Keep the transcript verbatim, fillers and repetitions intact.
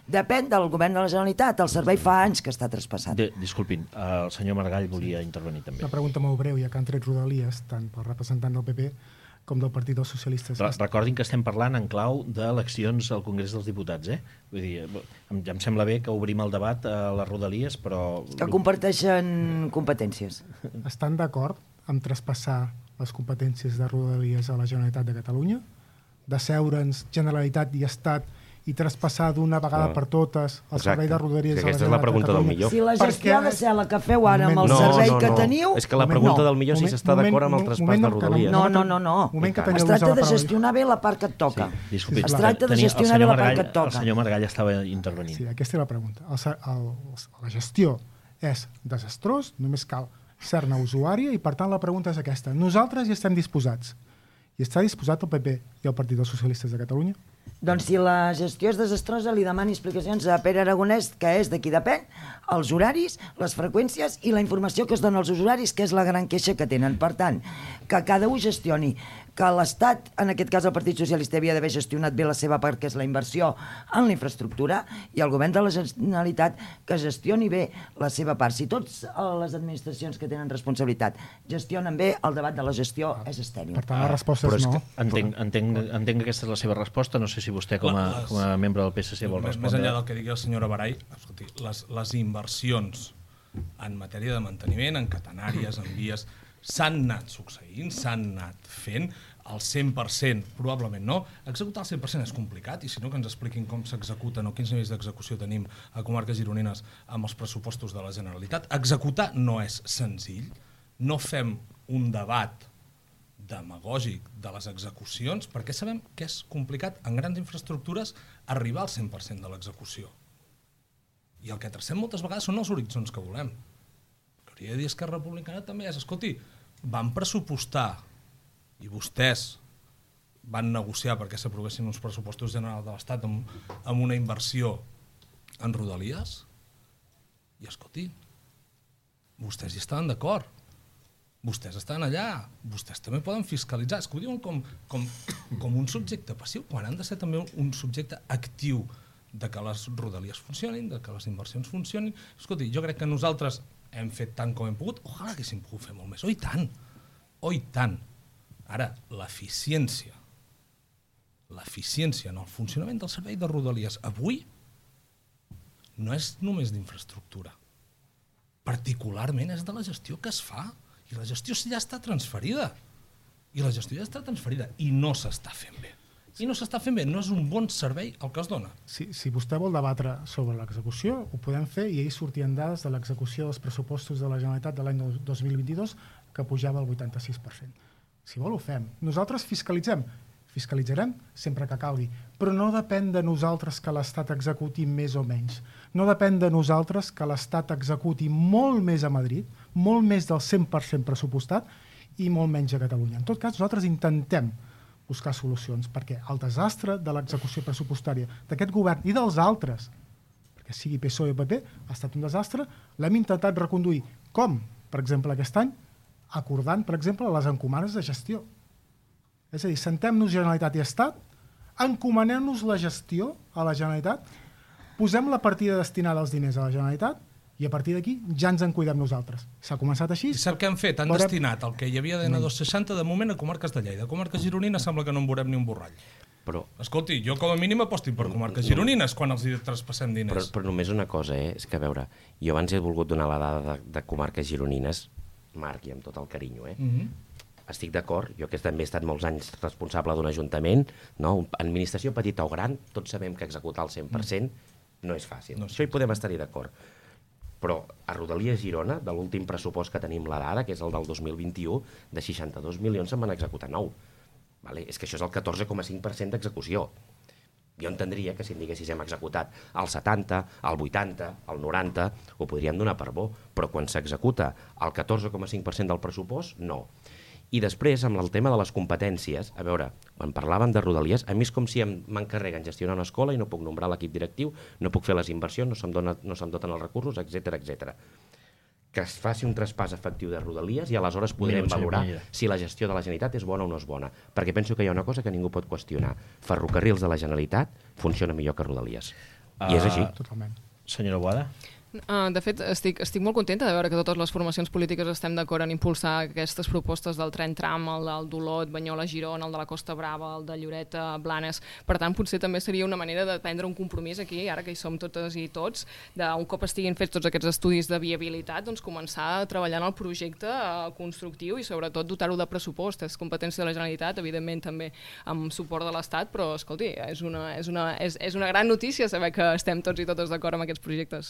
depèn del govern de la Generalitat. El servei fa anys que està traspassat. De, disculpin, el senyor Margall volia intervenir també. Una pregunta molt breu, ja que han tret Rodalies, tant pel representant del P P com del Partit dels Socialistes. Re recordin que estem parlant en clau d'eleccions al Congrés dels Diputats, eh? Vull dir, em, em sembla bé que obrim el debat a les Rodalies, però... Que comparteixen competències. Estan d'acord amb traspassar les competències de Rodalies a la Generalitat de Catalunya? De seure'ns Generalitat i Estat i traspassar d'una vegada per totes el servei de Rodalies a la Generalitat de Catalunya? Aquesta és la pregunta del millor. Si la gestió ha de ser la que feu ara amb el no, servei no, no, que no. teniu... És que la pregunta no. del millor és si s'està d'acord amb el traspàs de Rodalies. No, no, no, no. Es tracta de gestionar bé la part que et toca. Sí, disculpi, es tracta de gestionar bé la part que et toca. El senyor Margall estava intervenint. Sí, aquesta és la pregunta. El, el, la gestió és desastrós, només cal ser-ne usuària i, per tant, la pregunta és aquesta. Nosaltres hi estem disposats. I està disposat el P P i el Partit dels Socialistes de Catalunya? Doncs si la gestió és desastrosa, li demani explicacions a Pere Aragonès, que és de qui depèn, els horaris, les freqüències i la informació que es dona als usuaris, que és la gran queixa que tenen. Per tant, que cada un gestioni, que l'Estat, en aquest cas el Partit Socialista, havia d'haver gestionat bé la seva part, que és la inversió en la infraestructura, i el govern de la Generalitat que gestioni bé la seva part. Si totes les administracions que tenen responsabilitat gestionen bé, el debat de la gestió és estèril. Per tant, la resposta és no. Entenc, entenc, entenc que aquesta és la seva resposta. No sé si vostè, com a, com a membre del P S C, vol respondre. Més enllà del que digui la senyora Baray, escolti, les, les inversions en matèria de manteniment, en catenàries, en vies, s'han anat succeint, s'han anat fent, al cent per cent probablement no. Executar al cent per cent és complicat, i si no que ens expliquin com s'executen o quins nivells d'execució tenim a comarques gironines amb els pressupostos de la Generalitat. Executar no és senzill, no fem un debat demagògic de les execucions, perquè sabem que és complicat en grans infraestructures arribar al cent per cent de l'execució. I el que tracem moltes vegades són els horitzons que volem. El que hauria de dir Esquerra Republicana també és, escolti, van pressupostar i vostès van negociar perquè s'aprovessin uns pressupostos generals de l'Estat amb, amb una inversió en Rodalies i, escolti, vostès hi estaven d'acord. Vostès estan allà, vostès també poden fiscalitzar. És que ho diuen com, com, com un subjecte passiu, quan han de ser també un subjecte actiu de que les Rodalies funcionin, de que les inversions funcionin. Escolti, jo crec que nosaltres hem fet tant com hem pogut, ojalà que haguéssim pogut fer molt més. Oh, i tant! Oh, i tant! Ara, l'eficiència, l'eficiència en el funcionament del servei de Rodalies avui no és només d'infraestructura. Particularment és de la gestió que es fa. I la gestió ja està transferida. I la gestió ja està transferida. I no s'està fent bé. I no s'està fent bé. No és un bon servei el que es dona. Si, si vostè vol debatre sobre l'execució, ho podem fer, i ahir sortien dades de l'execució dels pressupostos de la Generalitat de l'any dos mil vint-i-dos que pujava al vuitanta-sis per cent. Si vol, ho fem. Nosaltres fiscalitzem. Fiscalitzarem sempre que calgui. Però no depèn de nosaltres que l'Estat executi més o menys. No depèn de nosaltres que l'Estat executi molt més a Madrid, molt més del cent per cent pressupostat i molt menys a Catalunya. En tot cas, nosaltres intentem buscar solucions, perquè el desastre de l'execució pressupostària d'aquest govern i dels altres, perquè sigui P S O E o P P, ha estat un desastre, l'hem intentat reconduir. Com? Per exemple, aquest any, acordant, per exemple, les encomanes de gestió. És a dir, sentem-nos Generalitat i Estat, encomanem-nos la gestió a la Generalitat, posem la partida destinada als diners a la Generalitat i a partir d'aquí ja ens en cuidem nosaltres. S'ha començat així. I sap què han fet? Han veurem... destinat el que hi havia d'N dos cents i seixanta de moment a comarques de Lleida. A comarques gironines sembla que no en veurem ni un borrall. Però... Escolti, jo com a mínim aposto per comarques gironines quan els hi traspassem diners. Però, però només una cosa, eh? És que, a veure, jo abans he volgut donar la dada de, de comarques gironines, Marc, i amb tot el carinyo, eh? Mm-hmm. Estic d'acord, jo que també he estat molts anys responsable d'un ajuntament, no? Administració petita o gran, tots sabem que executar el cent per cent no és fàcil. No, això hi podem estar-hi d'acord. Però a Rodalies Girona, de l'últim pressupost que tenim la dada, que és el del dos mil vint-i-u, de seixanta-dos milions se'n van executar nou. Vale? És que això és el catorze coma cinc per cent d'execució. Jo entendria que si em diguessis hem executat el setanta, el vuitanta, el noranta, ho podríem donar per bo, però quan s'executa el catorze coma cinc per cent del pressupost, no. I després, amb el tema de les competències, a veure, quan parlàvem de Rodalies, a mi és com si m'encarreguen gestionar una escola i no puc nombrar l'equip directiu, no puc fer les inversions, no se'm, dona, no se'm doten els recursos, etcètera, etcètera. Que es faci un traspàs efectiu de Rodalies i aleshores podrem valorar si la gestió de la Generalitat és bona o no és bona. Perquè penso que hi ha una cosa que ningú pot qüestionar. Ferrocarrils de la Generalitat funciona millor que Rodalies. I és així. Totalment. Senyora Boada? Uh, de fet, estic, estic molt contenta de veure que totes les formacions polítiques estem d'acord en impulsar aquestes propostes del tren tram, el del Dolot, Banyoles, Girona, el de la Costa Brava, el de Lloret, Blanes. Per tant, potser també seria una manera de prendre un compromís aquí, ara que hi som totes i tots, d'un cop estiguin fets tots aquests estudis de viabilitat, doncs començar a treballar en el projecte uh, constructiu i sobretot dotar-ho de pressupost. És competència de la Generalitat, evidentment també amb suport de l'Estat, però escolti, és una, és una, és, és una gran notícia saber que estem tots i totes d'acord amb aquests projectes.